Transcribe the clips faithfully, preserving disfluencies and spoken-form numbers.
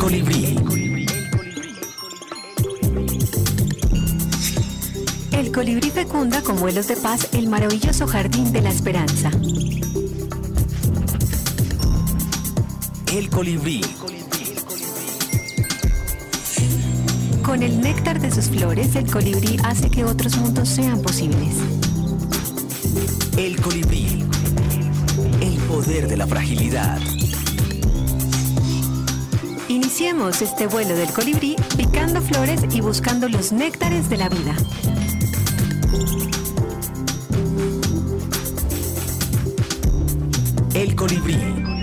colibrí. El colibrí fecunda con vuelos de paz el maravilloso jardín de la esperanza. El colibrí. Con el néctar de sus flores, el colibrí hace que otros mundos sean posibles. El colibrí. El poder de la fragilidad. Iniciemos este vuelo del colibrí picando flores y buscando los néctares de la vida. El colibrí.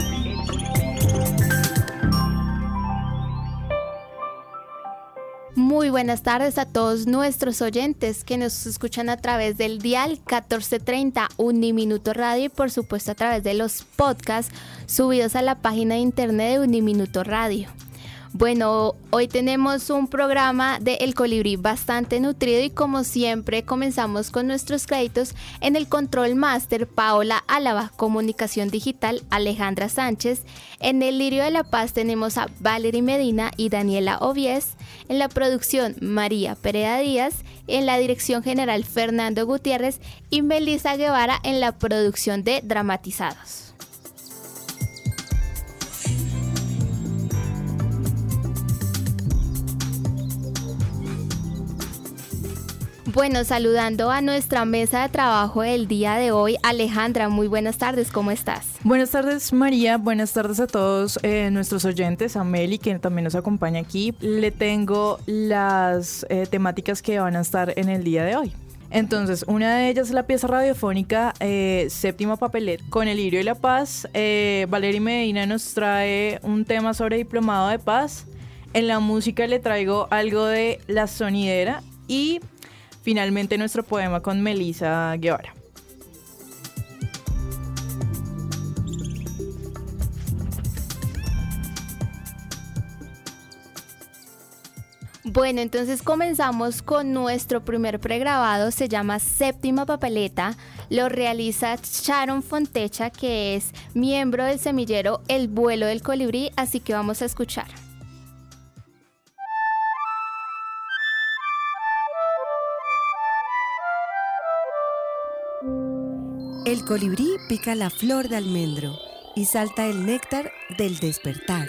Muy buenas tardes a todos nuestros oyentes que nos escuchan a través del dial catorce treinta Uniminuto Radio y por supuesto a través de los podcasts subidos a la página de internet de Uniminuto Radio. Bueno, hoy tenemos un programa de El Colibrí bastante nutrido y como siempre comenzamos con nuestros créditos en el Control Master Paola Álava, Comunicación Digital Alejandra Sánchez, en el Lirio de la Paz tenemos a Valery Medina y Daniela Ovies, en la producción María Pereda Díaz, en la dirección general Fernando Gutiérrez y Melissa Guevara en la producción de Dramatizados. Bueno, saludando a nuestra mesa de trabajo del día de hoy, Alejandra, muy buenas tardes, ¿cómo estás? Buenas tardes, María, buenas tardes a todos eh, nuestros oyentes, a Meli, que también nos acompaña aquí. Le tengo las eh, temáticas que van a estar en el día de hoy. Entonces, una de ellas es la pieza radiofónica eh, Séptima Papeleta con el Lirio de la Paz. Eh, Valery Medina nos trae un tema sobre diplomado de paz. En la música le traigo algo de La Sonidera y finalmente nuestro poema con Melissa Guevara. Bueno, entonces comenzamos con nuestro primer pregrabado, se llama Séptima Papeleta, lo realiza Sharon Fontecha, que es miembro del semillero El Vuelo del Colibrí, así que vamos a escuchar. El colibrí pica la flor de almendro y salta el néctar del despertar.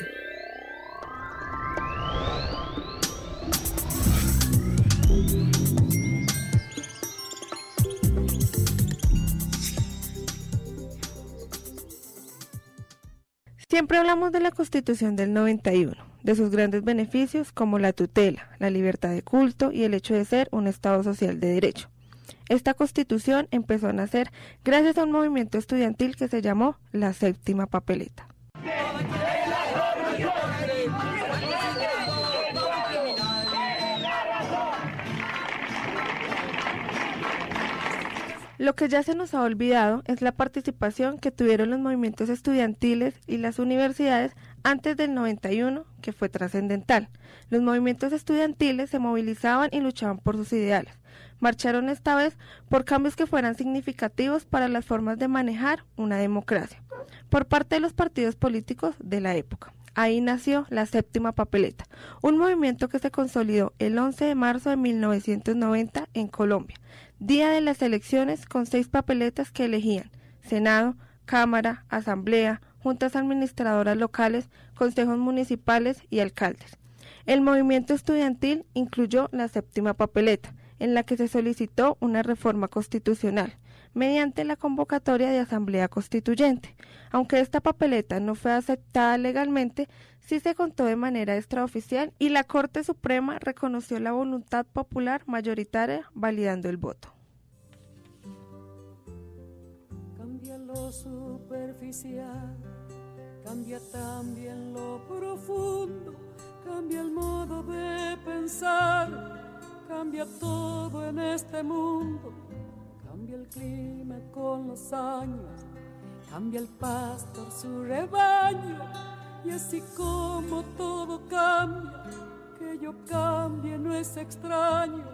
Siempre hablamos de la Constitución del noventa y uno, de sus grandes beneficios como la tutela, la libertad de culto y el hecho de ser un Estado social de derecho. Esta Constitución empezó a nacer gracias a un movimiento estudiantil que se llamó la Séptima Papeleta. Lo que ya se nos ha olvidado es la participación que tuvieron los movimientos estudiantiles y las universidades antes del noventa y uno, que fue trascendental. Los movimientos estudiantiles se movilizaban y luchaban por sus ideales. Marcharon esta vez por cambios que fueran significativos para las formas de manejar una democracia, por parte de los partidos políticos de la época. Ahí nació la Séptima Papeleta, un movimiento que se consolidó el once de marzo de mil novecientos noventa en Colombia, día de las elecciones con seis papeletas que elegían Senado, Cámara, Asamblea, juntas administradoras locales, consejos municipales y alcaldes. El movimiento estudiantil incluyó la Séptima Papeleta, en la que se solicitó una reforma constitucional, mediante la convocatoria de Asamblea Constituyente. Aunque esta papeleta no fue aceptada legalmente, sí se contó de manera extraoficial y la Corte Suprema reconoció la voluntad popular mayoritaria, validando el voto. Cambia lo superficial, cambia también lo profundo, cambia el modo de pensar, cambia todo en este mundo, cambia el clima con los años, cambia el pastor su rebaño, y así como todo cambia, que yo cambie no es extraño.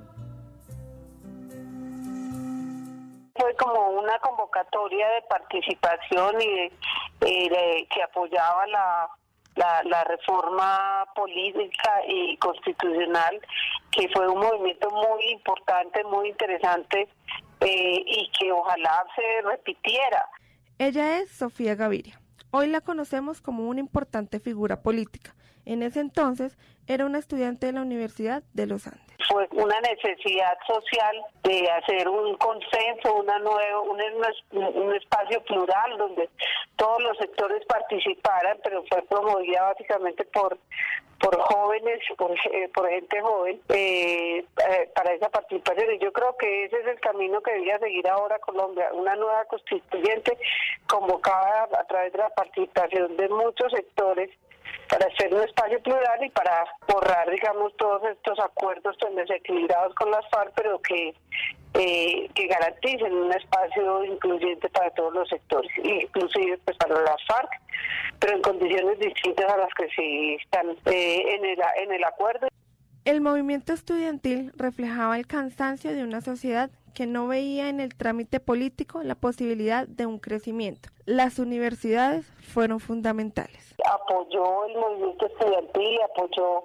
Fue como una convocatoria de participación y de, eh, de, que apoyaba la la, la reforma política y constitucional, que fue un movimiento muy importante, muy interesante, eh, y que ojalá se repitiera. Ella es Sofía Gaviria. Hoy la conocemos como una importante figura política. En ese entonces era una estudiante de la Universidad de los Andes. Fue una necesidad social de hacer un consenso, una nueva, un, un espacio plural donde todos los sectores participaran, pero fue promovida básicamente por por jóvenes, por, eh, por gente joven, eh, eh, para esa participación. Y yo creo que ese es el camino que debería seguir ahora Colombia, una nueva constituyente convocada a través de la participación de muchos sectores para hacer un espacio plural y para borrar, digamos, todos estos acuerdos tan desequilibrados con las FARC, pero que eh, que garanticen un espacio incluyente para todos los sectores, inclusive pues para las FARC, pero en condiciones distintas a las que sí están eh, en el en el acuerdo. El movimiento estudiantil reflejaba el cansancio de una sociedad que no veía en el trámite político la posibilidad de un crecimiento. Las universidades fueron fundamentales. Apoyó el movimiento estudiantil, apoyó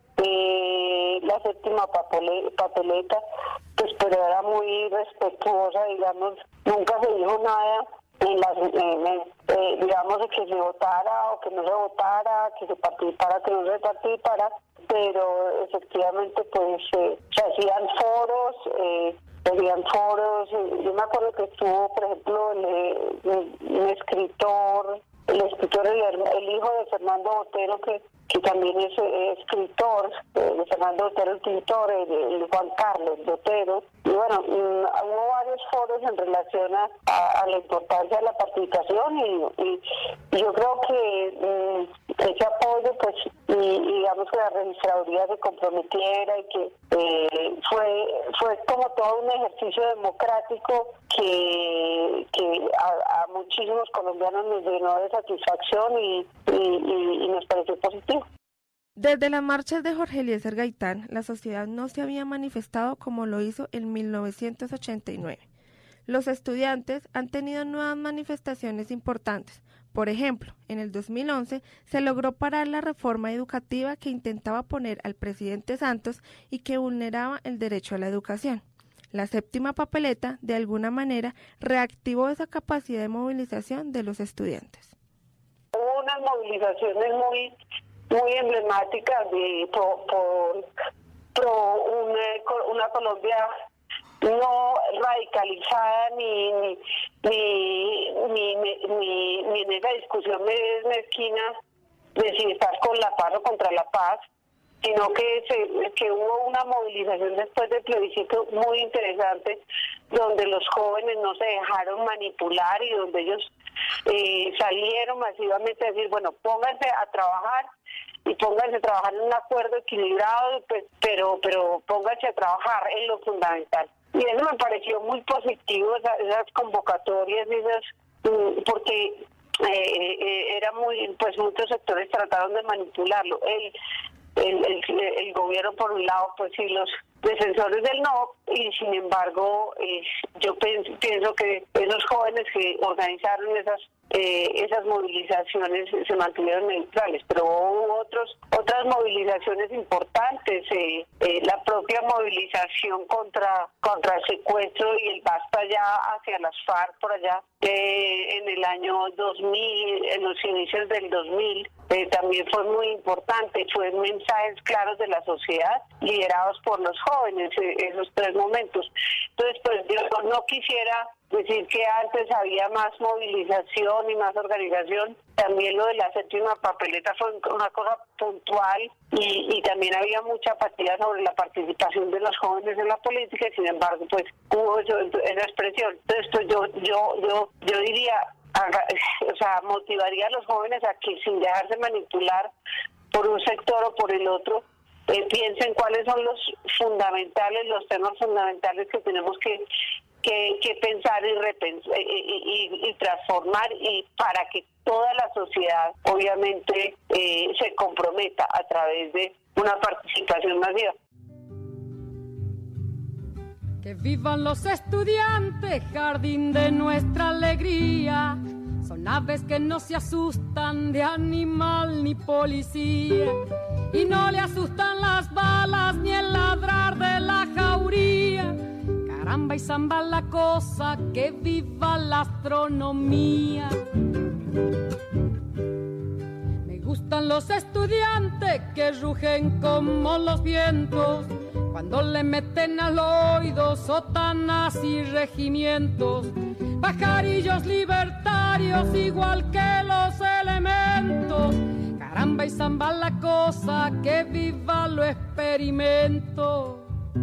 eh, la séptima papole, papeleta, pues pero era muy respetuosa, digamos, nunca se dijo nada en las, en, en, eh, digamos, de que se votara o que no se votara, que se participara, que no se participara, pero efectivamente pues eh, se hacían foros, eh, Habían foros, yo me acuerdo que estuvo, por ejemplo, el, el, el escritor, el escritor, el, el hijo de Fernando Botero, que, que también es eh, escritor, eh, de Fernando Botero, el pintor, el, el Juan Carlos Botero. Y bueno, mmm, hubo varios foros en relación a, a, a la importancia de la participación y, y, y yo creo que mmm, ese apoyo, pues, y, y digamos que la registraduría se comprometiera y que eh, fue fue como todo un ejercicio democrático que, que a, a muchísimos colombianos nos llenó de satisfacción y, y, y, y nos pareció positivo. Desde las marchas de Jorge Eliezer Gaitán, la sociedad no se había manifestado como lo hizo en mil novecientos ochenta y nueve. Los estudiantes han tenido nuevas manifestaciones importantes. Por ejemplo, en el dos mil once se logró parar la reforma educativa que intentaba poner al presidente Santos y que vulneraba el derecho a la educación. La séptima papeleta, de alguna manera, reactivó esa capacidad de movilización de los estudiantes. Hubo unas movilizaciones muy muy emblemáticas de por, por, por una, una Colombia no radicalizada ni ni ni, ni, ni, ni en esa discusión mezquina de si estás con la paz o contra la paz, sino que se, que hubo una movilización después del plebiscito muy interesante, donde los jóvenes no se dejaron manipular y donde ellos eh, salieron masivamente a decir, bueno, pónganse a trabajar y pónganse a trabajar en un acuerdo equilibrado, pues, pero pero pónganse a trabajar en lo fundamental. Y eso me pareció muy positivo, esas, esas convocatorias, esas porque eh, eh, era muy, pues muchos sectores trataron de manipularlo. El, el, el, el gobierno por un lado, pues sí, los defensores del no, y sin embargo eh, yo pienso, pienso que esos jóvenes que organizaron esas eh, esas movilizaciones se mantuvieron neutrales, pero hubo otros otras movilizaciones importantes, eh, eh, la propia movilización contra contra el secuestro y el basta ya hacia las FARC por allá eh, en el año dos mil, en los inicios del dos mil, eh, también fue muy importante, fue mensajes claros de la sociedad liderados por los jóvenes en esos tres momentos. Entonces, pues yo no quisiera decir que antes había más movilización y más organización. También lo de la séptima papeleta fue una cosa puntual y, y también había mucha apatía sobre la participación de los jóvenes en la política y sin embargo pues hubo eso, esa expresión. Entonces pues yo yo yo yo diría, o sea, motivaría a los jóvenes a que sin dejarse manipular por un sector o por el otro, eh, piensen cuáles son los fundamentales, los temas fundamentales que tenemos que Que, que pensar y, repensar, y, y, y transformar y para que toda la sociedad obviamente eh, se comprometa a través de una participación masiva. Que vivan los estudiantes, jardín de nuestra alegría, Son aves que no se asustan de animal ni policía, y no le asustan las balas ni el ladrar de la jauría. Caramba y zamba la cosa, que viva la astronomía. Me gustan los estudiantes que rugen como los vientos, cuando le meten al oído sotanas y regimientos. Pajarillos libertarios igual que los elementos. Caramba y zamba la cosa, que viva lo experimento.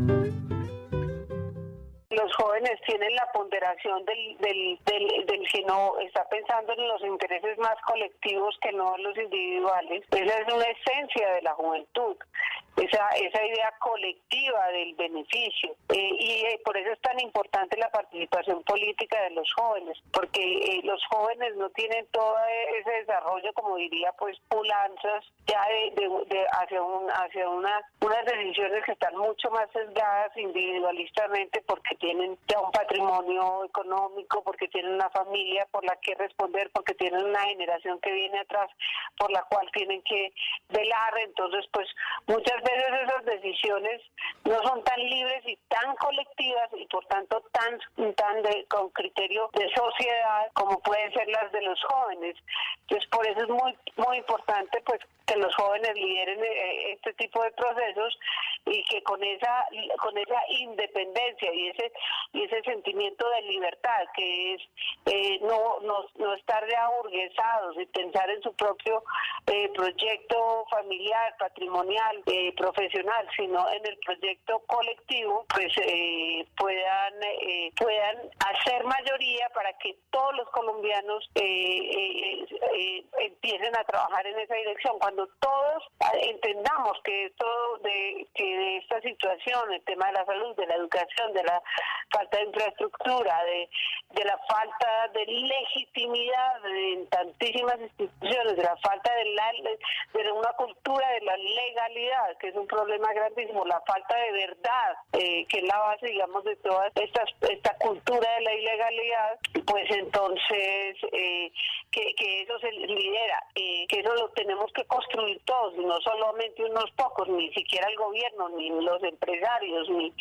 Los jóvenes tienen la ponderación del, del, del, del que no está pensando en los intereses más colectivos que no en los individuales. Esa es una esencia de la juventud, esa, esa idea colectiva del beneficio. Eh, y eh, por eso es tan importante la participación política de los jóvenes, porque eh, los jóvenes no tienen todo ese desarrollo, como diría, pues, pulanzas ya de, de, de hacia, un, hacia una, unas decisiones que están mucho más sesgadas individualistamente, porque tienen ya un patrimonio económico, porque tienen una familia por la que responder, porque tienen una generación que viene atrás por la cual tienen que velar. Entonces, pues muchas veces esas decisiones no son tan libres y tan colectivas y por tanto tan, tan de, con criterio de sociedad como pueden ser las de los jóvenes. Entonces, por eso es muy, muy importante, pues, que los jóvenes lideren eh, este tipo de procesos y que con esa con esa independencia y ese y ese sentimiento de libertad, que es eh, no, no no estar de aburguesados y pensar en su propio eh, proyecto familiar, patrimonial, eh, profesional, sino en el proyecto colectivo, pues eh, puedan eh, puedan hacer mayoría para que todos los colombianos eh, eh, eh, empiecen a trabajar en esa dirección. Cuando todos entendamos que esto de que de esta situación, el tema de la salud, de la educación, de la falta de infraestructura, de, de la falta de legitimidad en tantísimas instituciones, de la falta de, la, de una cultura de la legalidad, que es un problema grandísimo, la falta de verdad, eh, que es la base, digamos, de toda esta, esta cultura de la ilegalidad, pues entonces eh, que, que eso se lidera, eh, que eso lo tenemos que construir todos, no solamente unos pocos, ni siquiera el gobierno, ni los empresarios, ni,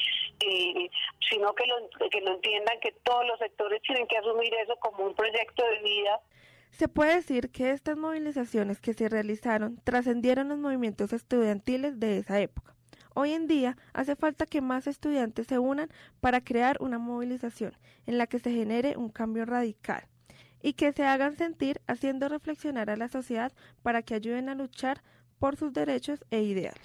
ni sino que lo, que lo entiendan, que todos los sectores tienen que asumir eso como un proyecto de vida. Se puede decir que estas movilizaciones que se realizaron trascendieron los movimientos estudiantiles de esa época. Hoy en día hace falta que más estudiantes se unan para crear una movilización en la que se genere un cambio radical y que se hagan sentir haciendo reflexionar a la sociedad para que ayuden a luchar por sus derechos e ideales.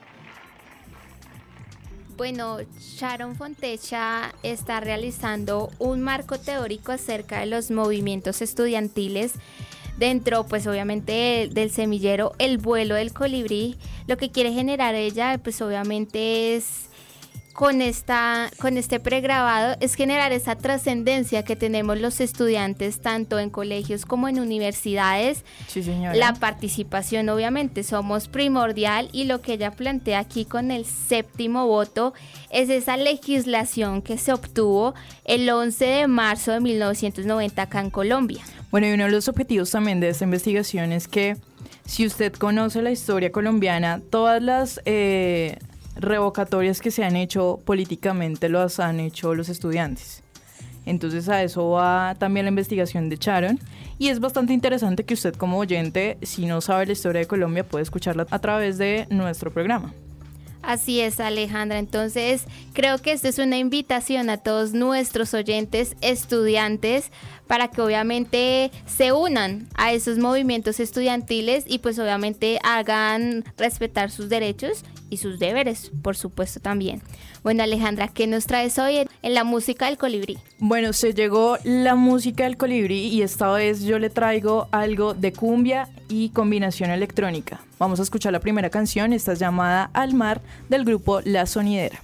Bueno, Sharon Fontecha está realizando un marco teórico acerca de los movimientos estudiantiles dentro, pues obviamente, del semillero El vuelo del colibrí. Lo que quiere generar ella, pues obviamente es con esta con este pregrabado, es generar esa trascendencia que tenemos los estudiantes tanto en colegios como en universidades. Sí, señora. La participación, obviamente, somos primordial, y lo que ella plantea aquí con el séptimo voto es esa legislación que se obtuvo el once de marzo de mil novecientos noventa acá en Colombia. Bueno, y uno de los objetivos también de esta investigación es que si usted conoce la historia colombiana, todas las eh, revocatorias que se han hecho políticamente las han hecho los estudiantes. Entonces a eso va también la investigación de Sharon, y es bastante interesante que usted como oyente, si no sabe la historia de Colombia, puede escucharla a través de nuestro programa. Así es, Alejandra. Entonces, creo que esto es una invitación a todos nuestros oyentes, estudiantes, para que obviamente se unan a esos movimientos estudiantiles y pues obviamente hagan respetar sus derechos y sus deberes, por supuesto, también. Bueno, Alejandra, ¿qué nos traes hoy en, en la música del colibrí? Bueno, se llegó la música del colibrí y esta vez yo le traigo algo de cumbia y combinación electrónica. Vamos a escuchar la primera canción, esta es llamada Al Mar, del grupo La Sonidera.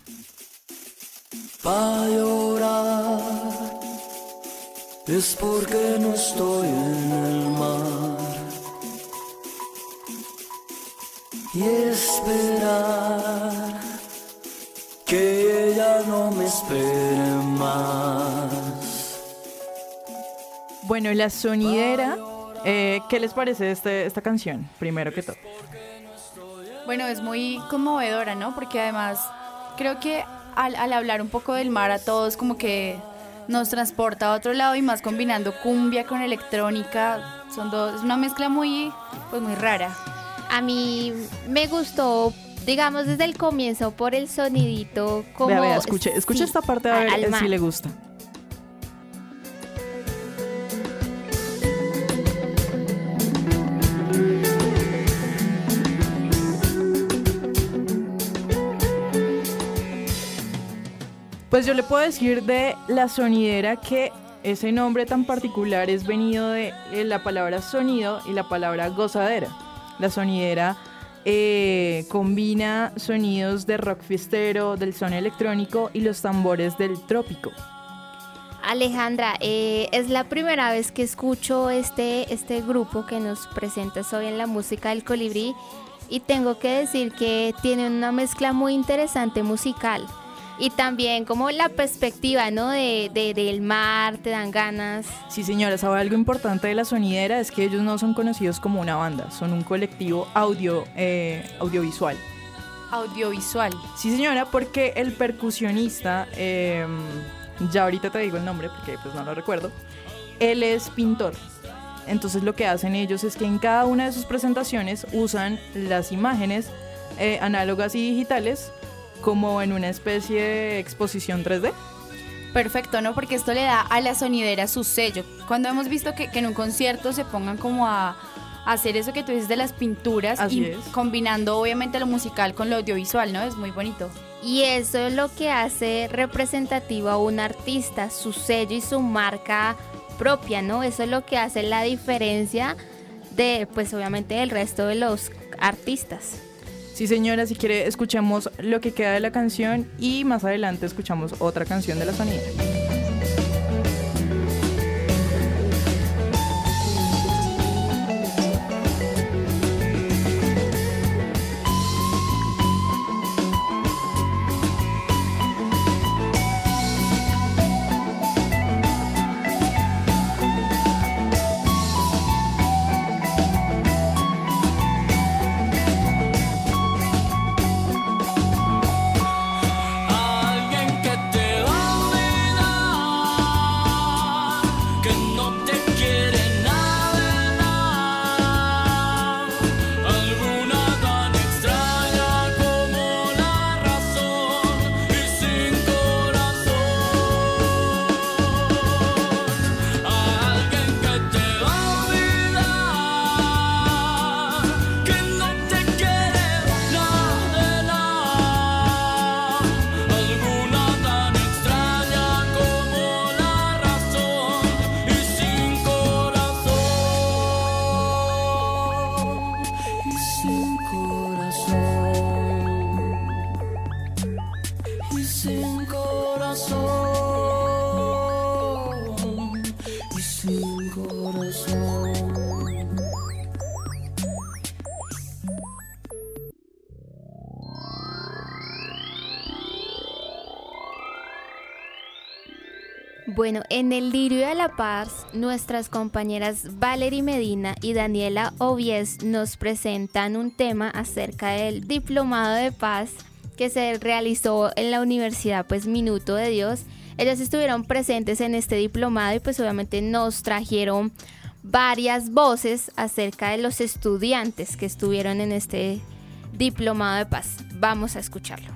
Pa' llorar es porque no estoy en el mar, y esperar que ella no me espere más. Bueno, la sonidera, eh, ¿qué les parece este, esta canción? Primero que todo. Bueno, es muy conmovedora, ¿no? Porque además creo que al, al hablar un poco del mar a todos como que nos transporta a otro lado, y más combinando cumbia con electrónica, son dos, es una mezcla muy, pues muy rara. A mí me gustó, digamos, desde el comienzo por el sonidito como... Vea, vea, escuche, escuche sí, esta parte a ver al mar. si le gusta. Pues yo le puedo decir de la sonidera que ese nombre tan particular es venido de eh, la palabra sonido y la palabra gozadera. La sonidera eh, combina sonidos de rock fiestero, del son electrónico y los tambores del trópico. Alejandra, eh, es la primera vez que escucho este, este grupo que nos presentas hoy en la música del Colibrí, y tengo que decir que tiene una mezcla muy interesante musical. Y también como la perspectiva, ¿no? De, de, del mar, te dan ganas. Sí, señora, ¿sabe algo importante de la sonidera? Es que ellos no son conocidos como una banda, son un colectivo audio, eh, audiovisual. Audiovisual. Sí, señora, porque el percusionista, eh, ya ahorita te digo el nombre porque pues no lo recuerdo, él es pintor. Entonces lo que hacen ellos es que en cada una de sus presentaciones usan las imágenes eh, análogas y digitales como en una especie de exposición tres D. Perfecto, ¿no? Porque esto le da a la sonidera su sello. Cuando hemos visto que, que en un concierto se pongan como a, a hacer eso que tú dices de las pinturas, Así y es. combinando obviamente lo musical con lo audiovisual, ¿no? Es muy bonito. Y eso es lo que hace representativo a un artista, su sello y su marca propia, ¿no? Eso es lo que hace la diferencia de, pues obviamente, del resto de los artistas. Sí, señora, si quiere escuchemos lo que queda de la canción y más adelante escuchamos otra canción de la sonidera. Alguien que te va a olvidar, que no te quiere nada, alguna tan extraña como la razón y sin corazón. Alguien que te va a olvidar, que no te quiere nada, alguna tan extraña como la razón y sin corazón, y sin corazón, y sin corazón, y sin corazón. Bueno, en el Lirio de la Paz, nuestras compañeras Valerie Medina y Daniela Ovies nos presentan un tema acerca del Diplomado de Paz que se realizó en la Universidad pues Minuto de Dios. Ellas estuvieron presentes en este diplomado y pues obviamente nos trajeron varias voces acerca de los estudiantes que estuvieron en este Diplomado de Paz. Vamos a escucharlo.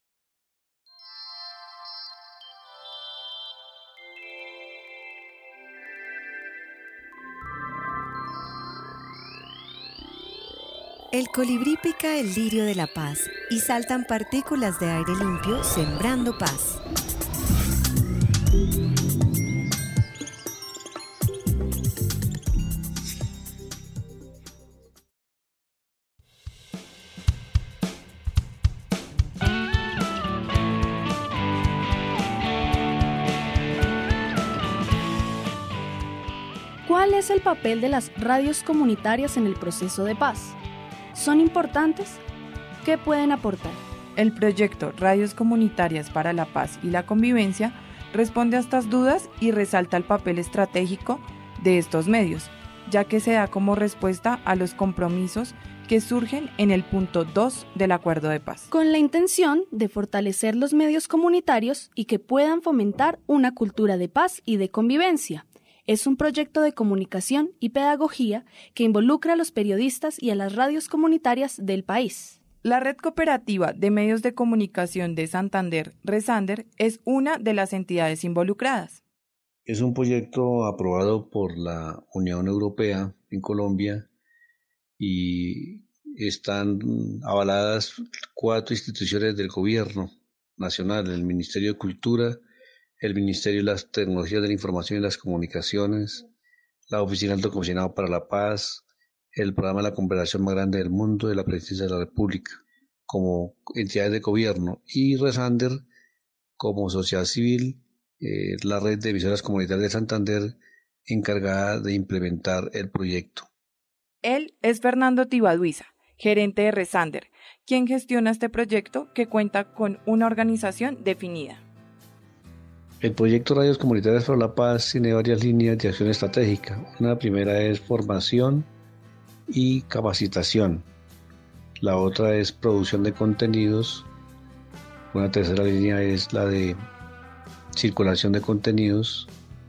El colibrí pica el lirio de la paz y saltan partículas de aire limpio sembrando paz. ¿Cuál es el papel de las radios comunitarias en el proceso de paz? ¿Son importantes? ¿Qué pueden aportar? El proyecto Radios Comunitarias para la Paz y la Convivencia responde a estas dudas y resalta el papel estratégico de estos medios, ya que se da como respuesta a los compromisos que surgen en el punto dos del Acuerdo de Paz. Con la intención de fortalecer los medios comunitarios y que puedan fomentar una cultura de paz y de convivencia. Es un proyecto de comunicación y pedagogía que involucra a los periodistas y a las radios comunitarias del país. La Red Cooperativa de Medios de Comunicación de Santander, Resander, es una de las entidades involucradas. Es un proyecto aprobado por la Unión Europea en Colombia y están avaladas cuatro instituciones del gobierno nacional: el Ministerio de Cultura, el Ministerio de las Tecnologías de la Información y las Comunicaciones, la Oficina del Alto Comisionado para la Paz, el Programa de la Cooperación más grande del mundo de la Presidencia de la República, como entidades de gobierno, y Resander como sociedad civil, eh, la red de emisoras comunitarias de Santander, encargada de implementar el proyecto. Él es Fernando Tibaduiza, gerente de Resander, quien gestiona este proyecto que cuenta con una organización definida. El proyecto Radios Comunitarias para la Paz tiene varias líneas de acción estratégica. Una primera es formación y capacitación. La otra es producción de contenidos. Una tercera línea es la de circulación de contenidos,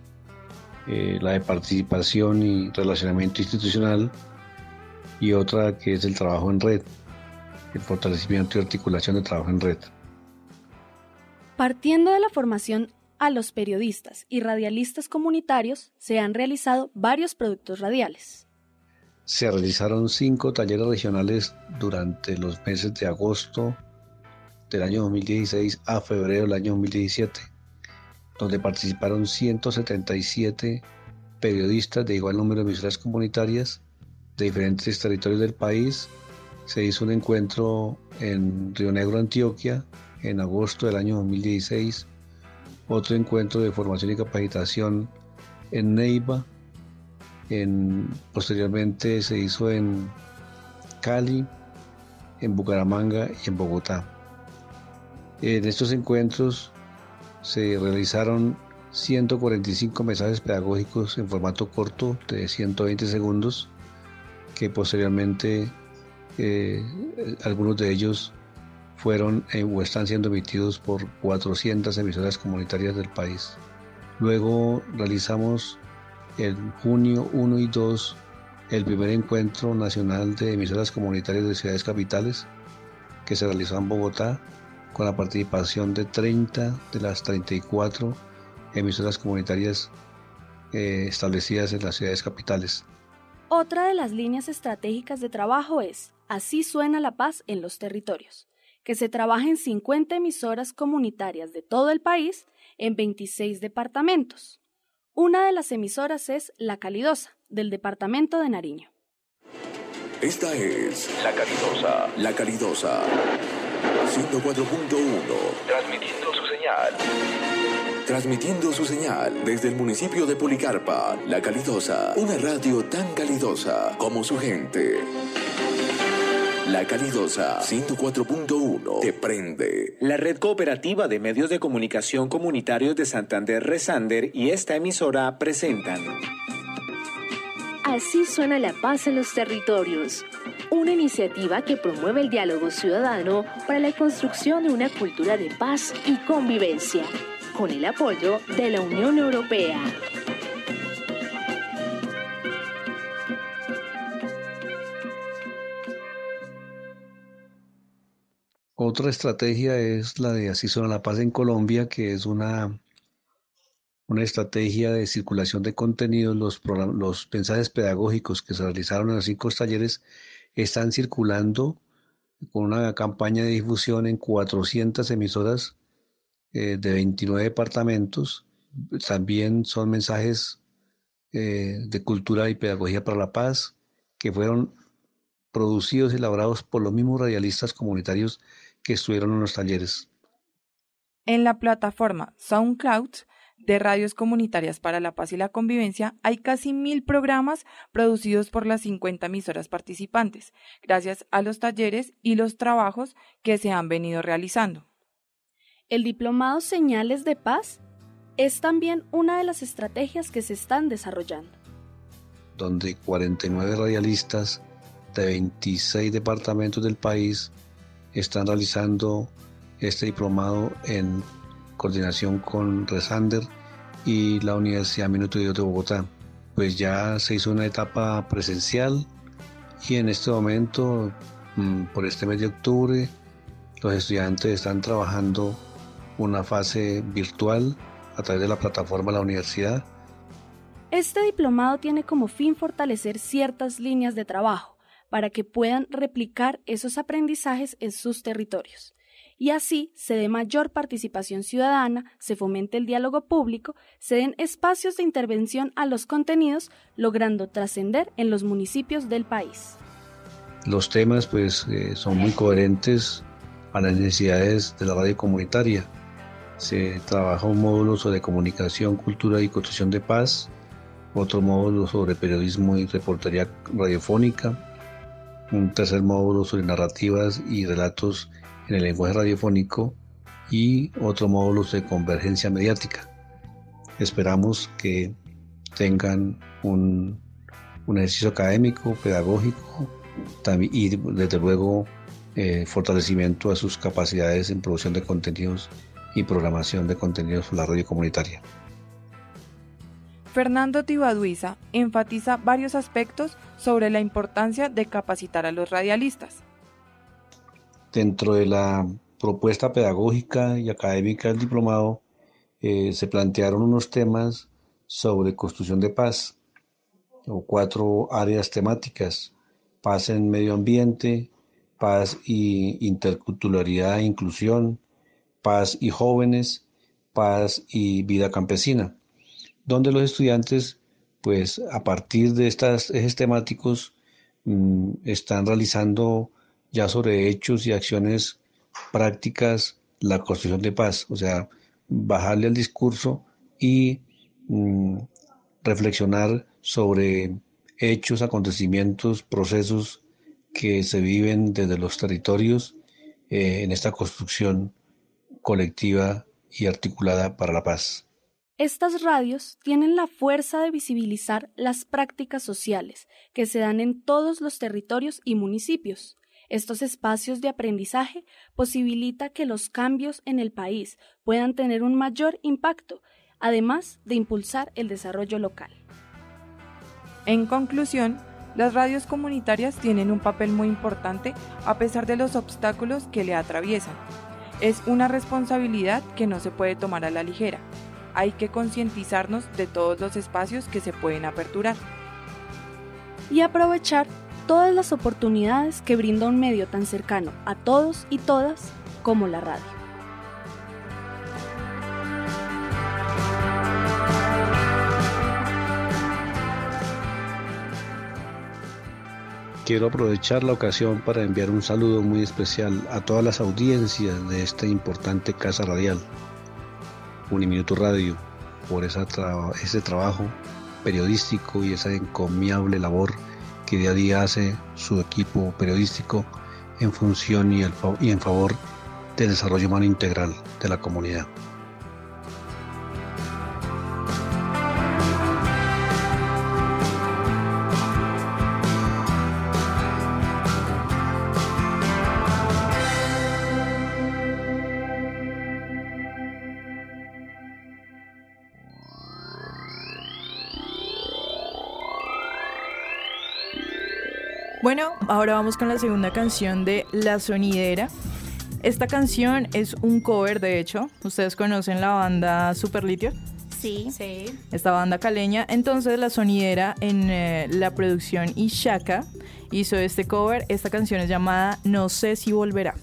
eh, la de participación y relacionamiento institucional, y otra que es el trabajo en red, el fortalecimiento y articulación de trabajo en red. Partiendo de la formación a los periodistas y radialistas comunitarios, se han realizado varios productos radiales. Se realizaron cinco talleres regionales durante los meses de agosto del año dos mil dieciséis a febrero del año dos mil diecisiete, donde participaron ciento setenta y siete periodistas de igual número de emisoras comunitarias de diferentes territorios del país. Se hizo un encuentro en Río Negro, Antioquia, en agosto del año dos mil dieciséis, otro encuentro de formación y capacitación en Neiva, en, posteriormente se hizo en Cali, en Bucaramanga y en Bogotá. En estos encuentros se realizaron ciento cuarenta y cinco mensajes pedagógicos en formato corto de ciento veinte segundos, que posteriormente eh, algunos de ellos fueron eh, o están siendo emitidos por cuatrocientas emisoras comunitarias del país. Luego realizamos en junio uno y dos el primer encuentro nacional de emisoras comunitarias de ciudades capitales, que se realizó en Bogotá, con la participación de treinta de las treinta y cuatro emisoras comunitarias eh, establecidas en las ciudades capitales. Otra de las líneas estratégicas de trabajo es Así suena la paz en los territorios, que se trabaja en cincuenta emisoras comunitarias de todo el país en veintiséis departamentos. Una de las emisoras es La Calidosa, del departamento de Nariño. Esta es La Calidosa, La Calidosa, ciento cuatro punto uno, transmitiendo su señal. Transmitiendo su señal desde el municipio de Policarpa, La Calidosa, una radio tan calidosa como su gente. La Calidosa, ciento cuatro punto uno, te prende. La Red Cooperativa de Medios de Comunicación Comunitarios de Santander, Resander, y esta emisora presentan Así suena la paz en los territorios, una iniciativa que promueve el diálogo ciudadano para la construcción de una cultura de paz y convivencia, con el apoyo de la Unión Europea. Otra estrategia es la de Así suena la paz en Colombia, que es una, una estrategia de circulación de contenidos. Los, los mensajes pedagógicos que se realizaron en los cinco talleres están circulando con una campaña de difusión en cuatrocientas emisoras eh, de veintinueve departamentos. También son mensajes eh, de cultura y pedagogía para la paz que fueron producidos y elaborados por los mismos radialistas comunitarios que estuvieron en los talleres. En la plataforma SoundCloud de Radios Comunitarias para la Paz y la Convivencia hay casi mil programas producidos por las cincuenta emisoras participantes, gracias a los talleres y los trabajos que se han venido realizando. El diplomado Señales de Paz es también una de las estrategias que se están desarrollando. donde cuarenta y nueve radialistas de veintiséis departamentos del país están realizando este diplomado en coordinación con Resander y la Universidad Minuto de Dios de Bogotá. Pues ya se hizo una etapa presencial y en este momento, por este mes de octubre, los estudiantes están trabajando una fase virtual a través de la plataforma de la universidad. Este diplomado tiene como fin fortalecer ciertas líneas de trabajo para que puedan replicar esos aprendizajes en sus territorios. Y así se dé mayor participación ciudadana, se fomente el diálogo público, se den espacios de intervención a los contenidos, logrando trascender en los municipios del país. Los temas pues eh, son muy coherentes a las necesidades de la radio comunitaria. Se trabaja un módulo sobre comunicación, cultura y construcción de paz, otro módulo sobre periodismo y reportería radiofónica, un tercer módulo sobre narrativas y relatos en el lenguaje radiofónico y otro módulo de convergencia mediática. Esperamos que tengan un, un ejercicio académico, pedagógico y desde luego eh, fortalecimiento a sus capacidades en producción de contenidos y programación de contenidos por la radio comunitaria. Fernando Tibaduiza enfatiza varios aspectos sobre la importancia de capacitar a los radialistas. Dentro de la propuesta pedagógica y académica del diplomado eh, se plantearon unos temas sobre construcción de paz, o cuatro áreas temáticas: paz en medio ambiente, paz y interculturalidad e inclusión, paz y jóvenes, paz y vida campesina, donde los estudiantes, pues a partir de estos ejes temáticos, mmm, están realizando ya sobre hechos y acciones prácticas la construcción de paz, o sea, bajarle al discurso y mmm, reflexionar sobre hechos, acontecimientos, procesos que se viven desde los territorios eh, en esta construcción colectiva y articulada para la paz. Estas radios tienen la fuerza de visibilizar las prácticas sociales que se dan en todos los territorios y municipios. Estos espacios de aprendizaje posibilita que los cambios en el país puedan tener un mayor impacto, además de impulsar el desarrollo local. En conclusión, las radios comunitarias tienen un papel muy importante a pesar de los obstáculos que le atraviesan. Es una responsabilidad que no se puede tomar a la ligera. Hay que concientizarnos de todos los espacios que se pueden aperturar. Y aprovechar todas las oportunidades que brinda un medio tan cercano a todos y todas como la radio. Quiero aprovechar la ocasión para enviar un saludo muy especial a todas las audiencias de esta importante casa radial, Uniminuto Radio, por esa tra- ese trabajo periodístico y esa encomiable labor que día a día hace su equipo periodístico en función y, el, y en favor del desarrollo humano integral de la comunidad. Bueno, ahora vamos con la segunda canción de La Sonidera. Esta canción es un cover, de hecho. ¿Ustedes conocen la banda Superlitio? Sí. Sí. Esta banda caleña. Entonces La Sonidera en eh, la producción Ishaka hizo este cover. Esta canción es llamada No sé si volverá.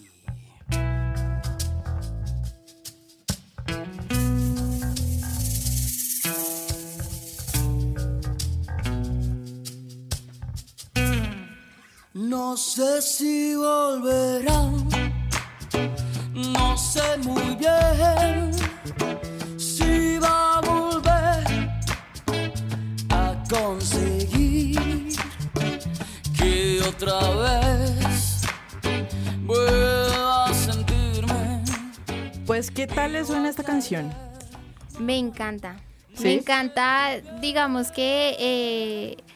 No sé si volverá, no sé muy bien si va a volver a conseguir que otra vez vuelva a sentirme. Pues, ¿qué tal les suena esta canción? Me encanta. ¿Sí? Me encanta, digamos que eh,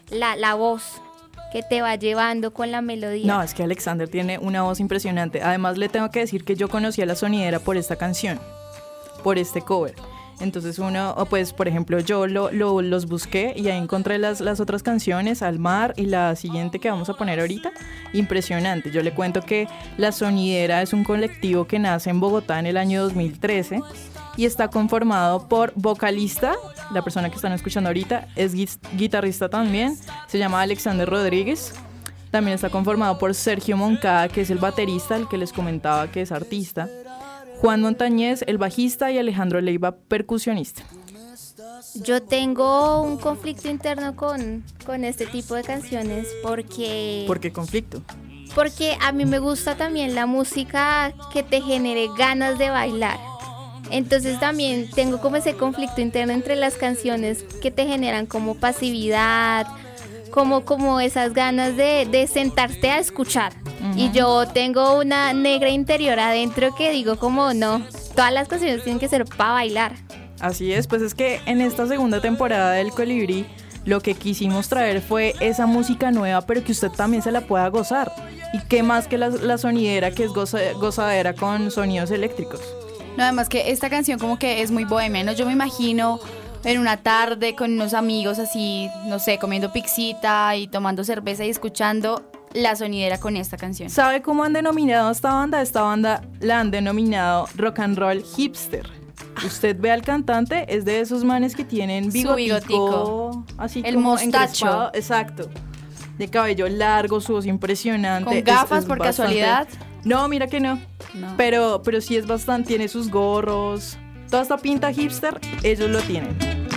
la, la voz que te va llevando con la melodía. No, es que Alexander tiene una voz impresionante. Además, le tengo que decir que yo conocí a La Sonidera por esta canción, por este cover. Entonces uno, pues por ejemplo, yo lo, lo, los busqué y ahí encontré las, las otras canciones, Al Mar y la siguiente que vamos a poner ahorita. Impresionante. Yo le cuento que La Sonidera es un colectivo que nace en Bogotá en el año dos mil trece y está conformado por vocalista, la persona que están escuchando ahorita es guitarrista también, se llama Alexander Rodríguez. También está conformado por Sergio Moncada, que es el baterista, el que les comentaba que es artista, Juan Montañez, el bajista, y Alejandro Leiva, percusionista. Yo tengo un conflicto interno con, con este tipo de canciones porque... ¿Por qué conflicto? Porque a mí me gusta también la música que te genere ganas de bailar. Entonces también tengo como ese conflicto interno entre las canciones que te generan como pasividad, como, como esas ganas de, de sentarte a escuchar. Uh-huh. Y yo tengo una negra interior adentro que digo como no, todas las canciones tienen que ser para bailar. Así es, pues es que en esta segunda temporada del Colibrí lo que quisimos traer fue esa música nueva, pero que usted también se la pueda gozar. Y qué más que la, la sonidera, que es goza, gozadera con sonidos eléctricos. No, además que esta canción como que es muy bohemia, ¿no? Yo me imagino en una tarde con unos amigos así, no sé, comiendo pixita y tomando cerveza y escuchando La Sonidera con esta canción. ¿Sabe cómo han denominado a esta banda? Esta banda la han denominado rock and roll hipster. Usted ve al cantante, es de esos manes que tienen bigotico, bigotico. Así el como mostacho. Encrespado. Exacto. De cabello largo, su voz impresionante. ¿Con gafas es, es por bastante... casualidad? No, mira que no. no. Pero, pero sí es bastante, tiene sus gorros. Toda esta pinta hipster, ellos lo tienen.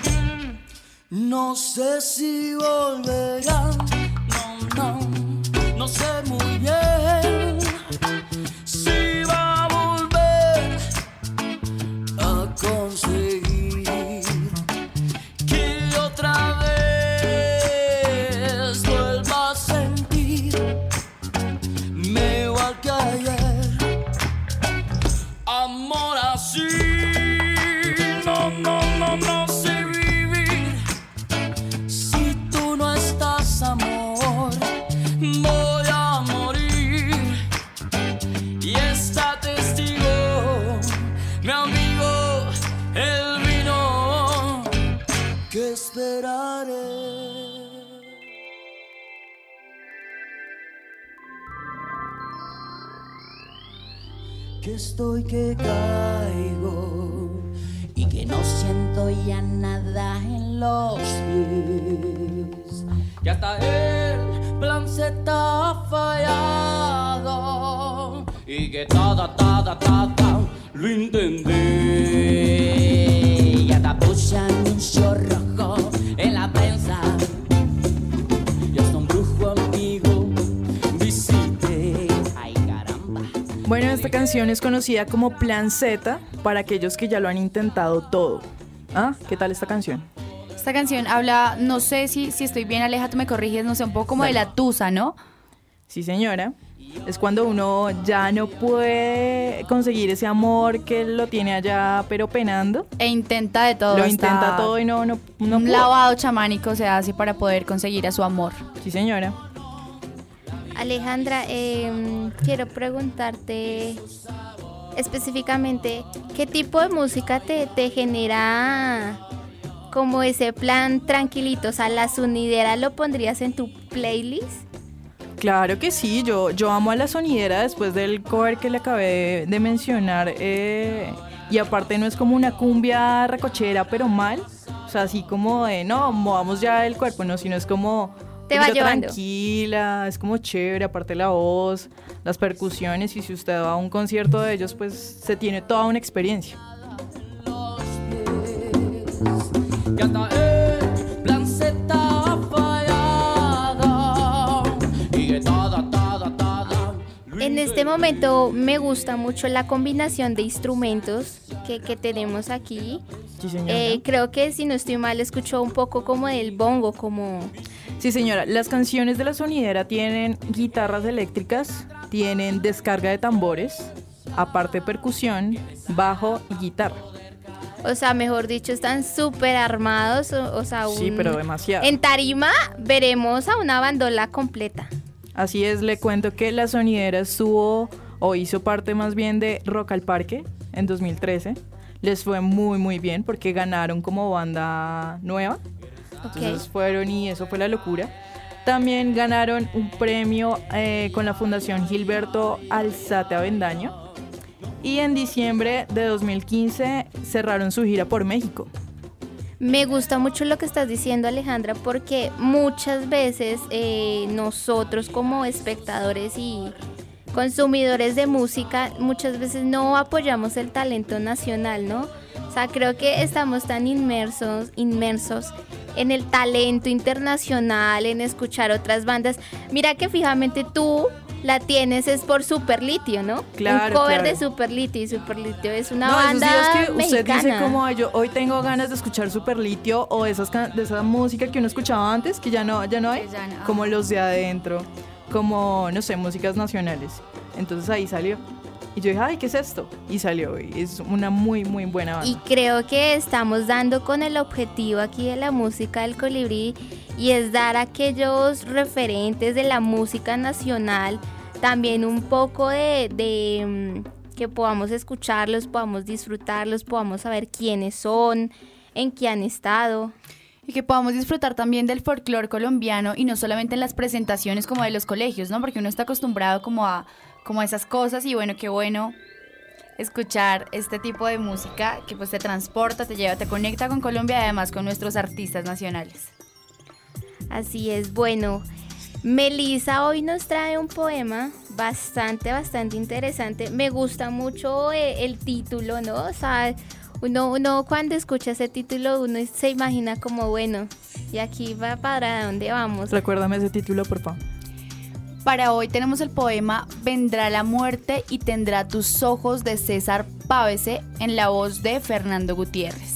No sé si volverán, no, no, no sé muy bien si va a volver a conseguir que otra vez vuelva a sentir me igual que ayer, amor así, no, no, no, no sé vivir si tú no estás, amor, voy a morir y está testigo mi amigo el vino que esperaré. Que estoy que caigo y que no siento ya nada en los pies, que hasta el plan se está fallado y que todo, todo, todo lo intenté y hasta puse anuncio rojo en la prensa y hasta un brujo amigo visité. Ay, caramba. Bueno, esta canción es conocida como Plan Z para aquellos que ya lo han intentado todo. ¿Ah? ¿Qué tal esta canción? Esta canción habla, no sé si, si estoy bien, Aleja, tú me corriges, no sé, un poco como Dale. De la tusa, ¿no? Sí, señora. Es cuando uno ya no puede conseguir ese amor que lo tiene allá, pero penando. E intenta de todo. Lo intenta todo y no, no, no Un puede. lavado chamánico se hace para poder conseguir a su amor. Sí, señora. Alejandra, eh, quiero preguntarte específicamente, ¿qué tipo de música te, te genera como ese plan tranquilito? O sea, ¿La Sonidera lo pondrías en tu playlist? Claro que sí, yo, yo amo a La Sonidera después del cover que le acabé de mencionar. Eh, y aparte no es como una cumbia recochera, pero mal. O sea, así como de, no, movamos ya el cuerpo, no, sino es como... Te va llevando. Tranquila, es como chévere, aparte la voz, las percusiones, y si usted va a un concierto de ellos, pues se tiene toda una experiencia. En este momento me gusta mucho la combinación de instrumentos que, que tenemos aquí. Sí, señora. Eh, creo que si no estoy mal escucho un poco como del bongo, como... Sí, señora, las canciones de La Sonidera tienen guitarras eléctricas, tienen descarga de tambores, aparte percusión, bajo y guitarra. O sea, mejor dicho, están súper armados. O, o sea, un, sí, pero demasiado. En tarima veremos a una bandola completa. Así es, le cuento que La Sonidera estuvo o hizo parte más bien de Rock al Parque en dos mil trece. Les fue muy muy bien porque ganaron como banda nueva. Okay. Entonces fueron y eso fue la locura. También ganaron un premio eh, con la Fundación Gilberto Alzate Avendaño. Y en diciembre de dos mil quince cerraron su gira por México. Me gusta mucho lo que estás diciendo, Alejandra, porque muchas veces eh, nosotros como espectadores y consumidores de música, muchas veces no apoyamos el talento nacional, ¿no? O sea, creo que estamos tan inmersos, inmersos en el talento internacional, en escuchar otras bandas. Mira que fijamente tú la tienes es por Superlitio, ¿no? Claro, un cover claro. de Superlitio, y Superlitio es una no, banda esos días que usted mexicana. dice como yo hoy tengo ganas de escuchar Superlitio o esas de esa música que uno escuchaba antes que ya no ya no hay, ya no. Como los de adentro, como no sé, músicas nacionales. Entonces ahí salió. Y yo dije, ay, ¿qué es esto? Y salió, y es una muy, muy buena banda. Y creo que estamos dando con el objetivo aquí de la música del Colibrí, y es dar a aquellos referentes de la música nacional también un poco de, de que podamos escucharlos, podamos disfrutarlos, podamos saber quiénes son, en qué han estado. Y que podamos disfrutar también del folclore colombiano y no solamente en las presentaciones como de los colegios, ¿no? Porque uno está acostumbrado como a, como a esas cosas y bueno, qué bueno escuchar este tipo de música que pues te transporta, te lleva, te conecta con Colombia y además con nuestros artistas nacionales. Así es, bueno, Melissa hoy nos trae un poema bastante, bastante interesante. Me gusta mucho el, el título, ¿no? O sea, Uno, uno cuando escucha ese título, uno se imagina como, bueno, y aquí va para dónde vamos. Recuérdame ese título, por favor. Para hoy tenemos el poema Vendrá la muerte y tendrá tus ojos, de César Pavese, en la voz de Fernando Gutiérrez.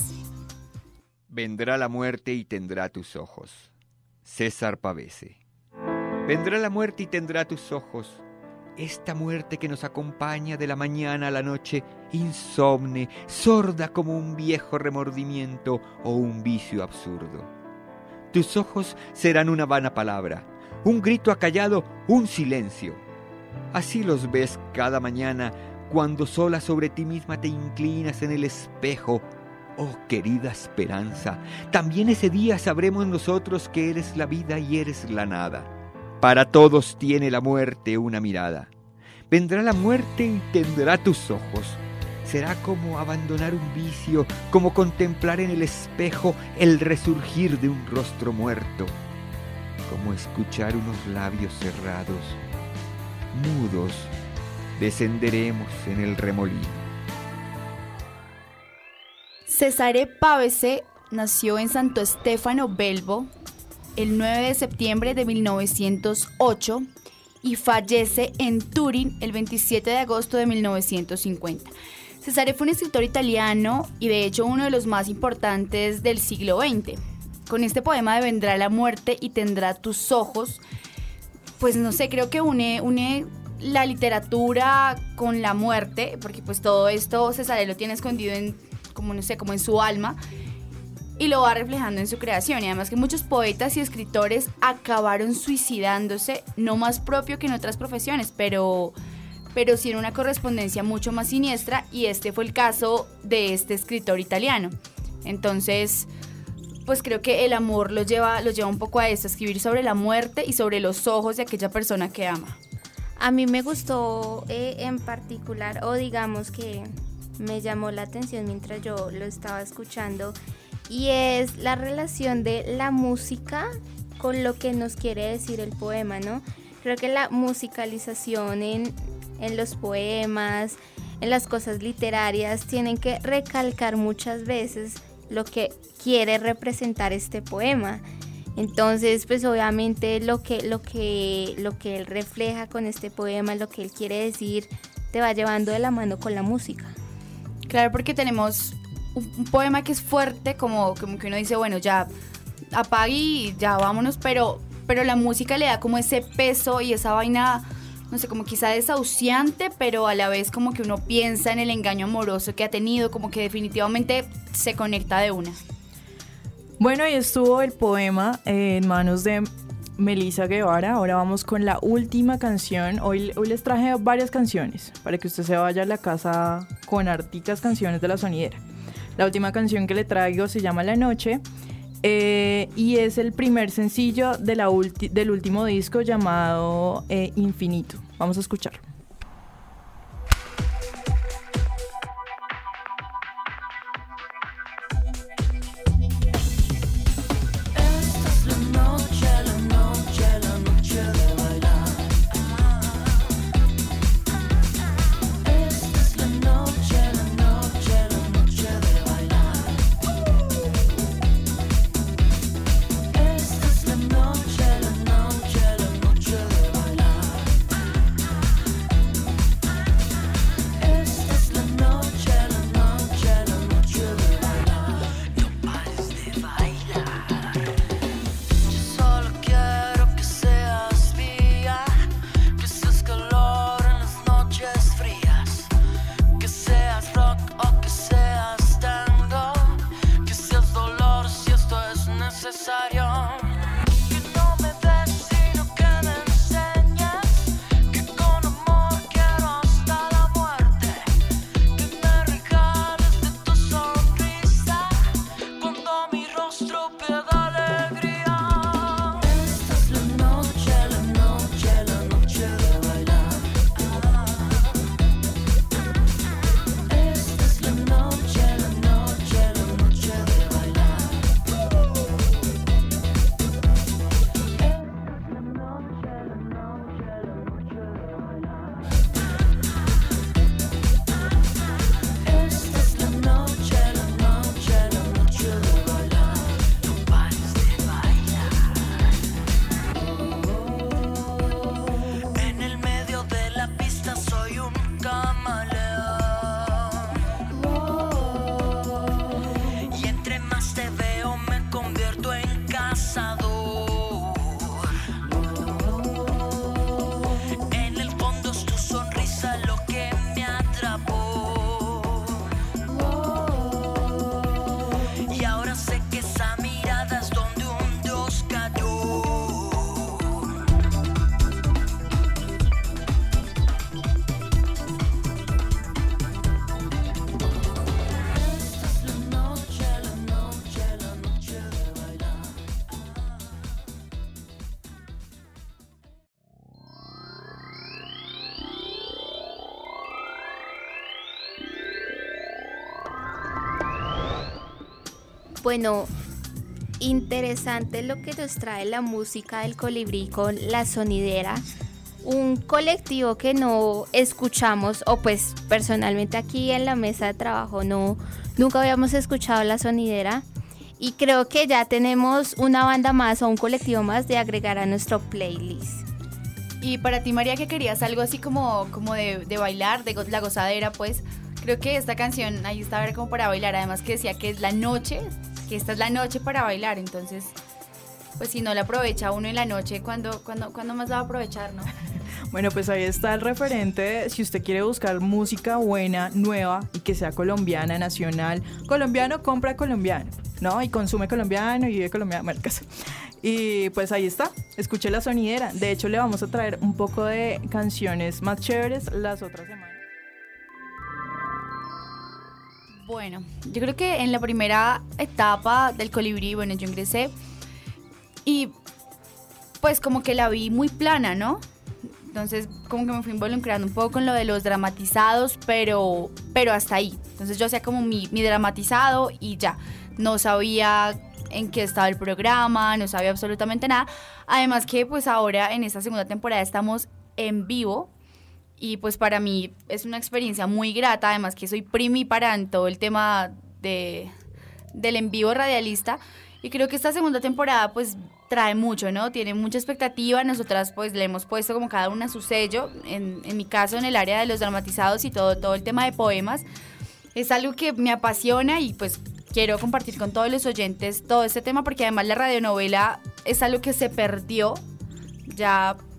Vendrá la muerte y tendrá tus ojos. César Pavese. Vendrá la muerte y tendrá tus ojos. Esta muerte que nos acompaña de la mañana a la noche, insomne, sorda como un viejo remordimiento o un vicio absurdo. Tus ojos serán una vana palabra, un grito acallado, un silencio. Así los ves cada mañana cuando sola sobre ti misma te inclinas en el espejo. Oh, querida esperanza, también ese día sabremos nosotros que eres la vida y eres la nada. Para todos tiene la muerte una mirada. Vendrá la muerte y tendrá tus ojos. Será como abandonar un vicio, como contemplar en el espejo el resurgir de un rostro muerto, como escuchar unos labios cerrados. Mudos, descenderemos en el remolino. Cesare Pavese nació en Santo Stefano Belvo el nueve de septiembre de mil novecientos ocho y fallece en Turín el veintisiete de agosto de mil novecientos cincuenta. Cesare fue un escritor italiano y de hecho uno de los más importantes del siglo veinte. Con este poema de Vendrá la muerte y tendrá tus ojos, pues no sé, creo que une, une la literatura con la muerte, porque pues todo esto Cesare lo tiene escondido en, como no sé, como en su alma, y lo va reflejando en su creación. Y además que muchos poetas y escritores acabaron suicidándose, no más propio que en otras profesiones, pero, pero sí en una correspondencia mucho más siniestra, y este fue el caso de este escritor italiano. Entonces, pues creo que el amor los lleva, los lleva un poco a eso, a escribir sobre la muerte y sobre los ojos de aquella persona que ama. A mí me gustó eh, en particular, o digamos que me llamó la atención mientras yo lo estaba escuchando, y es la relación de la música con lo que nos quiere decir el poema, ¿no? Creo que la musicalización en, en los poemas, en las cosas literarias, tienen que recalcar muchas veces lo que quiere representar este poema. Entonces, pues obviamente lo que, lo que, lo que él refleja con este poema, lo que él quiere decir, te va llevando de la mano con la música. Claro, porque tenemos un, un poema que es fuerte, como, como que uno dice, bueno, ya apague y ya vámonos, pero, pero la música le da como ese peso y esa vaina, no sé, como quizá desahuciante, pero a la vez como que uno piensa en el engaño amoroso que ha tenido, como que definitivamente se conecta de una. Bueno, ahí estuvo el poema eh, en manos de Melissa Guevara. Ahora vamos con la última canción. Hoy, hoy les traje varias canciones para que usted se vaya a la casa con harticas canciones de La Sonidera. La última canción que le traigo se llama La Noche. Eh, y es el primer sencillo de la ulti- del último disco llamado eh, Infinito. Vamos a escucharlo. Bueno, interesante lo que nos trae la música del Colibrí con La Sonidera, un colectivo que no escuchamos, o pues personalmente aquí en la mesa de trabajo no, nunca habíamos escuchado La Sonidera, y creo que ya tenemos una banda más o un colectivo más de agregar a nuestro playlist. Y para ti, María, que querías algo así como, como de, de bailar, de go- la gozadera, pues creo que esta canción ahí está a ver como para bailar, además que decía que es la noche, que esta es la noche para bailar, entonces pues si no la aprovecha uno en la noche, ¿cuándo, cuándo, ¿cuándo más la va a aprovechar, no? Bueno, pues ahí está el referente. Si usted quiere buscar música buena, nueva y que sea colombiana, nacional, colombiano compra colombiano, ¿no? Y consume colombiano y vive colombiano, marcas. Y pues ahí está, escuche La Sonidera. De hecho, le vamos a traer un poco de canciones más chéveres las otras semanas. Bueno, yo creo que en la primera etapa del Colibrí, bueno, yo ingresé y pues como que la vi muy plana, ¿no? Entonces como que me fui involucrando un poco con lo de los dramatizados, pero, pero hasta ahí. Entonces yo hacía como mi, mi dramatizado y ya, no sabía en qué estaba el programa, no sabía absolutamente nada. Además que pues ahora en esta segunda temporada estamos en vivo. Y pues para mí es una experiencia muy grata, además que soy primípara en todo el tema de, del en vivo radialista. Y creo que esta segunda temporada pues trae mucho, ¿no? Tiene mucha expectativa. Nosotras pues le hemos puesto como cada una su sello. En, en mi caso, en el área de los dramatizados y todo, todo el tema de poemas. Es algo que me apasiona y pues quiero compartir con todos los oyentes todo este tema, porque además la radionovela es algo que se perdió ya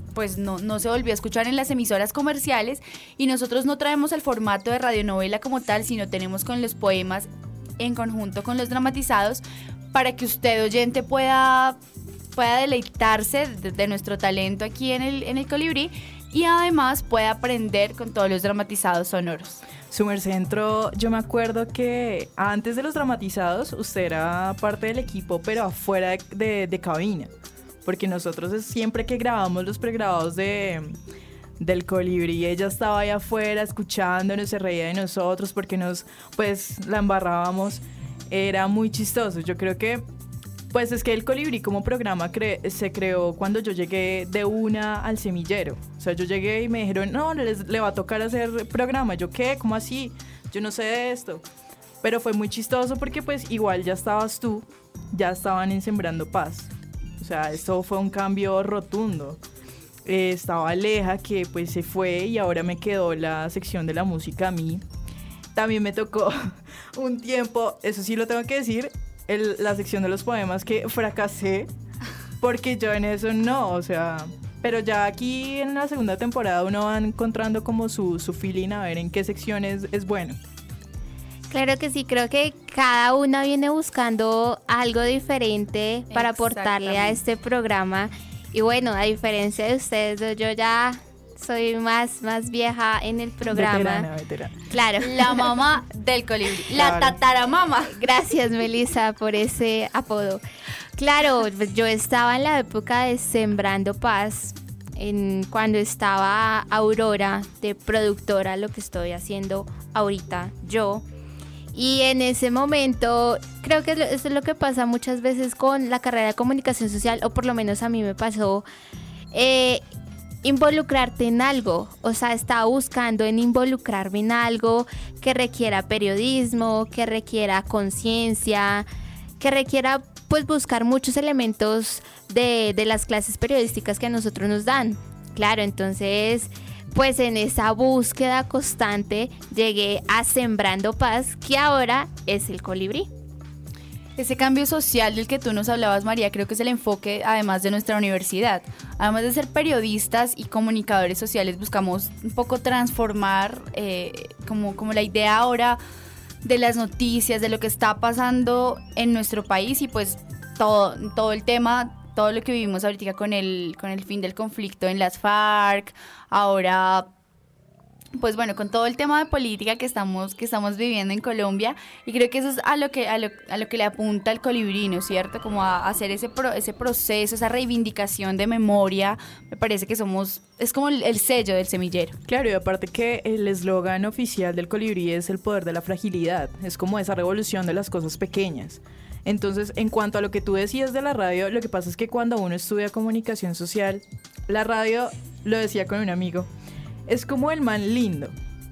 pues no, no se volvió a escuchar en las emisoras comerciales, y nosotros no traemos el formato de radionovela como tal, sino tenemos con los poemas en conjunto con los dramatizados, para que usted, oyente, pueda, pueda deleitarse de, de nuestro talento aquí en el, en el Colibrí, y además pueda aprender con todos los dramatizados sonoros. Su merced entró, yo me acuerdo que antes de los dramatizados usted era parte del equipo, pero afuera de, de, de cabina, porque nosotros siempre que grabamos los pregrabados de, del Colibrí, ella estaba ahí afuera escuchándonos, se reía de nosotros porque nos, pues, la embarrábamos. Era muy chistoso. Yo creo que, pues es que el Colibrí como programa cre- se creó cuando yo llegué de una al semillero. O sea, yo llegué y me dijeron, no, les, le va a tocar hacer programa. Yo, ¿qué? ¿Cómo así? Yo no sé de esto. Pero fue muy chistoso porque pues igual ya estabas tú, ya estaban en Sembrando Paz. O sea, esto fue un cambio rotundo. Eh, estaba Aleja, que pues se fue, y ahora me quedó la sección de la música a mí. También me tocó un tiempo, eso sí lo tengo que decir, el, la sección de los poemas, que fracasé porque yo en eso no, o sea, pero ya aquí en la segunda temporada uno va encontrando como su, su feeling, a ver en qué sección es, es bueno. Claro que sí, creo que cada una viene buscando algo diferente para aportarle a este programa, y bueno, a diferencia de ustedes, yo ya soy más, más vieja en el programa. Veterana, veterana. Claro. La mamá del Colibrí, la Claro. tataramama. Gracias, Melissa, por ese apodo. Claro, yo estaba en la época de Sembrando Paz, en, cuando estaba Aurora de productora, lo que estoy haciendo ahorita yo. Y en ese momento, creo que eso es lo que pasa muchas veces con la carrera de comunicación social, o por lo menos a mí me pasó, eh, involucrarte en algo. O sea, estaba buscando en involucrarme en algo que requiera periodismo, que requiera conciencia, que requiera pues buscar muchos elementos de, de las clases periodísticas que a nosotros nos dan. Claro, entonces pues en esa búsqueda constante llegué a Sembrando Paz, que ahora es el Colibrí. Ese cambio social del que tú nos hablabas, María, creo que es el enfoque además de nuestra universidad. Además de ser periodistas y comunicadores sociales, buscamos un poco transformar eh, como, como la idea ahora de las noticias, de lo que está pasando en nuestro país, y pues todo, todo el tema, todo lo que vivimos ahorita con el, con el fin del conflicto en las FARC, ahora pues bueno, con todo el tema de política que estamos, que estamos viviendo en Colombia, y creo que eso es a lo que, a lo, a lo que le apunta el Colibrí, ¿no es cierto? Como a, a hacer ese, pro, ese proceso, esa reivindicación de memoria. Me parece que somos, es como el, el sello del semillero. Claro, y aparte que el eslogan oficial del Colibrí es el poder de la fragilidad, es como esa revolución de las cosas pequeñas. Entonces, en cuanto a lo que tú decías de la radio, lo que pasa es que cuando uno estudia comunicación social, la radio, lo decía con un amigo, es como el man lindo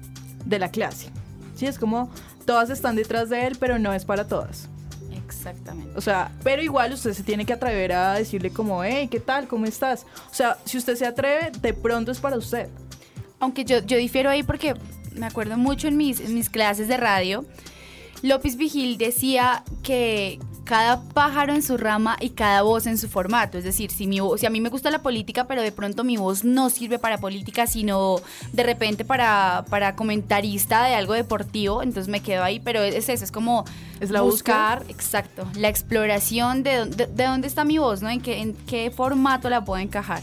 de la clase. Sí, es como todas están detrás de él, pero no es para todas. Exactamente. O sea, pero igual usted se tiene que atrever a decirle como, hey, ¿qué tal? ¿Cómo estás? O sea, si usted se atreve, de pronto es para usted. Aunque yo, yo difiero ahí porque me acuerdo mucho en mis, en mis clases de radio, López Vigil decía que cada pájaro en su rama y cada voz en su formato. Es decir, si, mi voz, si a mí me gusta la política, pero de pronto mi voz no sirve para política, sino de repente para, para comentarista de algo deportivo, entonces me quedo ahí. Pero es eso, es como ¿Es la buscar, búsqueda? exacto, la exploración de, de, de dónde está mi voz, ¿no? En qué, en qué formato la puedo encajar.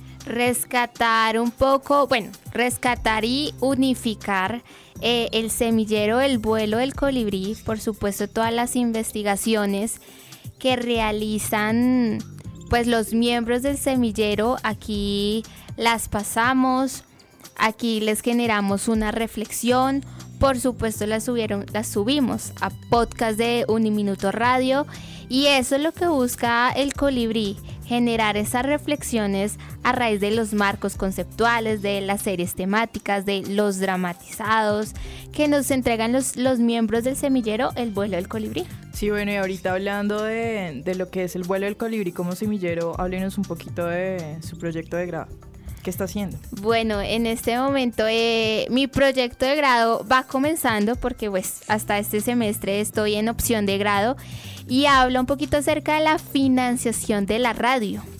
Rescatar un poco, bueno, rescatar y unificar eh, el semillero, el vuelo del Colibrí, por supuesto todas las investigaciones que realizan pues los miembros del semillero, aquí las pasamos, aquí les generamos una reflexión, por supuesto las, subieron, las subimos a podcast de Uniminuto Radio, y eso es lo que busca el Colibrí, generar esas reflexiones a raíz de los marcos conceptuales, de las series temáticas, de los dramatizados que nos entregan los, los miembros del semillero, el vuelo del Colibrí. Sí, bueno, y ahorita hablando de, de lo que es el vuelo del Colibrí como semillero, háblenos un poquito de su proyecto de grado. ¿Qué está haciendo? Bueno, en este momento eh, mi proyecto de grado va comenzando porque pues hasta este semestre estoy en opción de grado y hablo un poquito acerca de la financiación de la radio.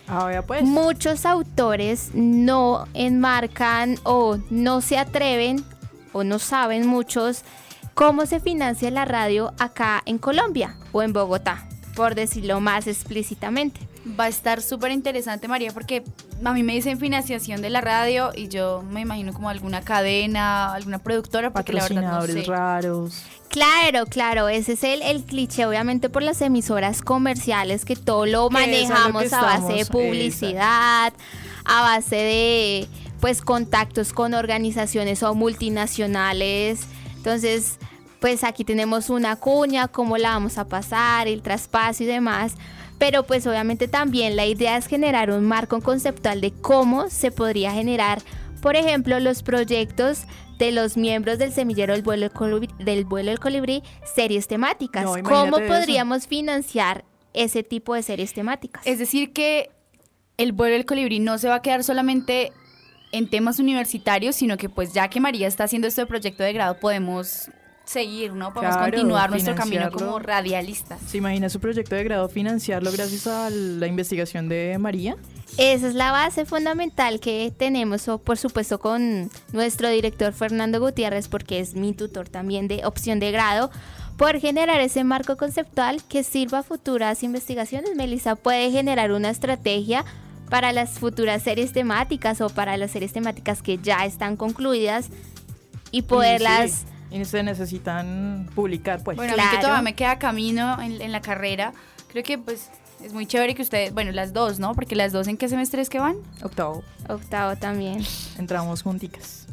Ah, vea pues. Muchos autores no enmarcan o no se atreven o no saben muchos cómo se financia la radio acá en Colombia o en Bogotá, por decirlo más explícitamente. Va a estar súper interesante, María, porque a mí me dicen financiación de la radio y yo me imagino como alguna cadena, alguna productora, porque la verdad no sé. raros. Claro, claro, ese es el, el cliché, obviamente por las emisoras comerciales que todo lo Que manejamos es a a lo que base de estamos, publicidad, a base de pues contactos con organizaciones o multinacionales. Entonces, pues aquí tenemos una cuña, cómo la vamos a pasar, el traspaso y demás. Pero pues obviamente también la idea es generar un marco conceptual de cómo se podría generar, por ejemplo, los proyectos de los miembros del semillero del vuelo del colibrí, del vuelo del colibrí series temáticas. No, ¿Cómo imagínate podríamos eso. financiar ese tipo de series temáticas? Es decir que el vuelo del colibrí no se va a quedar solamente en temas universitarios, sino que pues ya que María está haciendo este proyecto de grado podemos seguir, ¿no? Podemos Claro, continuar nuestro camino financiarlo. como radialistas. ¿Se imagina su proyecto de grado financiarlo gracias a la investigación de María? Esa es la base fundamental que tenemos, o por supuesto con nuestro director Fernando Gutiérrez, porque es mi tutor también de opción de grado, por generar ese marco conceptual que sirva a futuras investigaciones. Melissa puede generar una estrategia para las futuras series temáticas o para las series temáticas que ya están concluidas y poderlas... Sí, sí. Y se necesitan publicar, pues. Bueno, a mí que todavía me queda camino en, en la carrera, creo que pues es muy chévere que ustedes, bueno, las dos, ¿no? Porque las dos, ¿en qué semestre es que van? Octavo. Octavo también. Entramos junticas.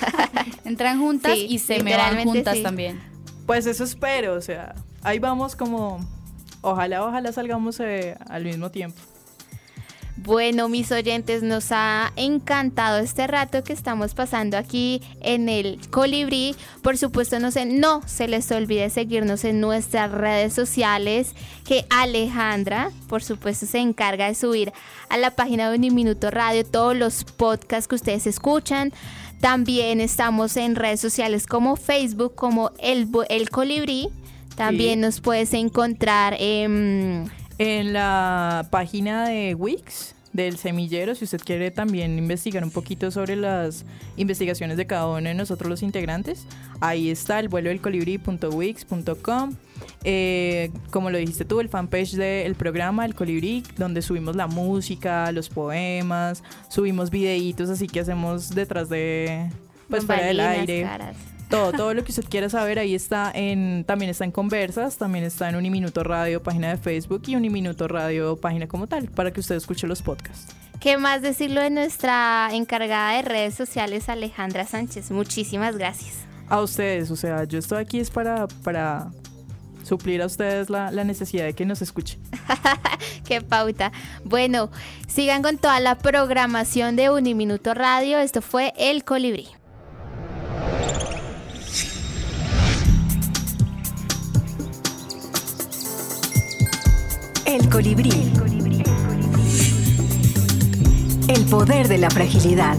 Entran juntas Sí, y se me van literalmente juntas sí. también. Pues eso espero, o sea, ahí vamos como, ojalá, ojalá salgamos eh, al mismo tiempo. Bueno, mis oyentes, nos ha encantado este rato que estamos pasando aquí en el Colibrí. Por supuesto, no se, no se les olvide seguirnos en nuestras redes sociales, que Alejandra, por supuesto, se encarga de subir a la página de Uniminuto Radio todos los podcasts que ustedes escuchan. También estamos en redes sociales como Facebook, como El, el Colibrí. También Sí. nos puedes encontrar en... En la página de Wix del semillero, si usted quiere también investigar un poquito sobre las investigaciones de cada uno de nosotros los integrantes, ahí está el vuelo del colibrí punto wix punto com. Eh, como lo dijiste tú, el fanpage del programa El Colibrí, donde subimos la música, los poemas, subimos videitos así que hacemos detrás de, pues fuera del bambalinas, aire. caras. Todo, todo lo que usted quiera saber ahí está en, también está en Conversas, también está en Uniminuto Radio, página de Facebook, y Uniminuto Radio, página como tal, para que usted escuche los podcasts. ¿Qué más decirlo de nuestra encargada de redes sociales, Alejandra Sánchez? Muchísimas gracias. A ustedes, o sea, yo estoy aquí es para, para suplir a ustedes la, la necesidad de que nos escuchen. Qué pauta. Bueno, sigan con toda la programación de Uniminuto Radio. Esto fue El Colibrí. El colibrí. El poder de la fragilidad.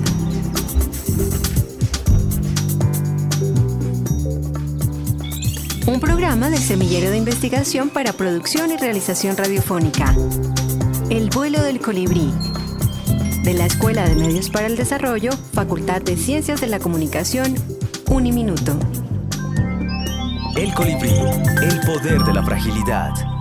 Un programa del Semillero de Investigación para Producción y Realización Radiofónica. El vuelo del colibrí. De la Escuela de Medios para el Desarrollo, Facultad de Ciencias de la Comunicación, Uniminuto. El colibrí, el poder de la fragilidad.